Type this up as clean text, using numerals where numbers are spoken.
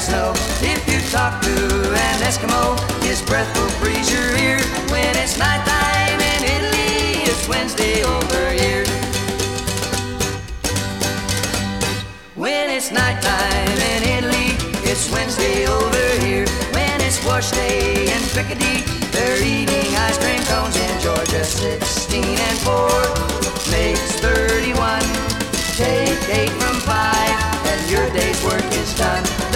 snow. If you talk to an Eskimo, his breath will freeze your ear. When it's nighttime in Italy, it's Wednesday over here. When it's nighttime in Italy, it's Wednesday over here. When it's wash day in Picardy, they're eating ice cream cones in Georgia. 16 and 4.